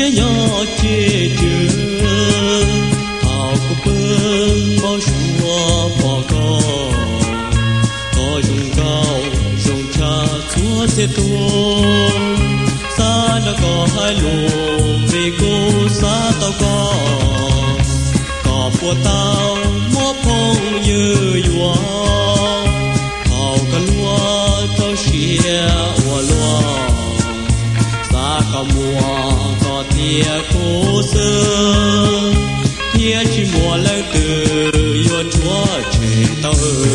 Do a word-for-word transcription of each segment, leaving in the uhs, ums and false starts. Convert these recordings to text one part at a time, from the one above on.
chia nhỏ chia chưa thảo có bưng bao xua bỏ co có dùng cao dùng cha chúa thế tôi xa đã có hai luồng vì cô xa tao có có của tao mua phong như dùa thảo cả lúa tao xia hoa lúa xa cả mùa có thia cố sơ thia chỉ mùa lấy từ yêu chúa trên tao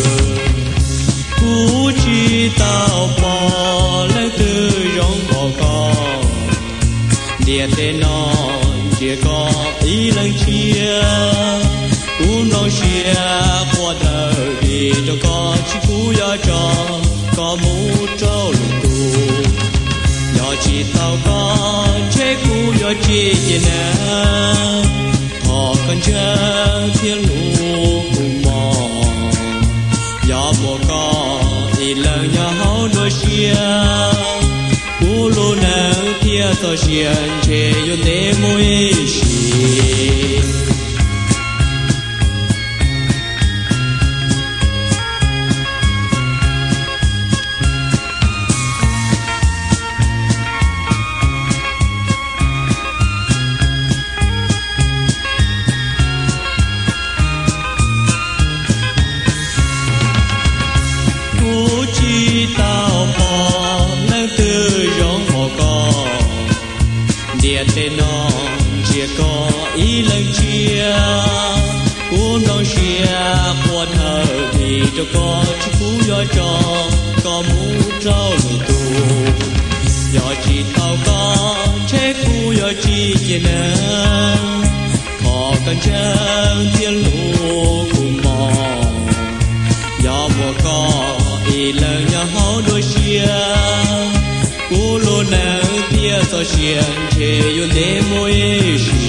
cú chi tao bỏ lấy từ rong bỏ con địa tên non địa có ý lần chia cú non chia qua đời vì cho con chỉ cú do cho có mũ trâu lục tu nhỏ chỉ tao có chế cú do chi gì nè họ cần chơi thiên lũ cùng mò gió mùa co thì lời nhà hậu đôi chia cú lô nắng kia tao xiên chế yêu tế môi xì tao bỏ lấy từ rong hồ co địa tên non chia có ý lần chia cuốn non chia qua thờ thì cho có chỉ phú do cho có mũ trâu lùi tù do chỉ tao có chế phú do chi chia nè họ cần chân thiên lũ cùng mò do mùa co thì lời nhà hậu đôi chia cú lô nắng kia tao xiên chế yêu tế môi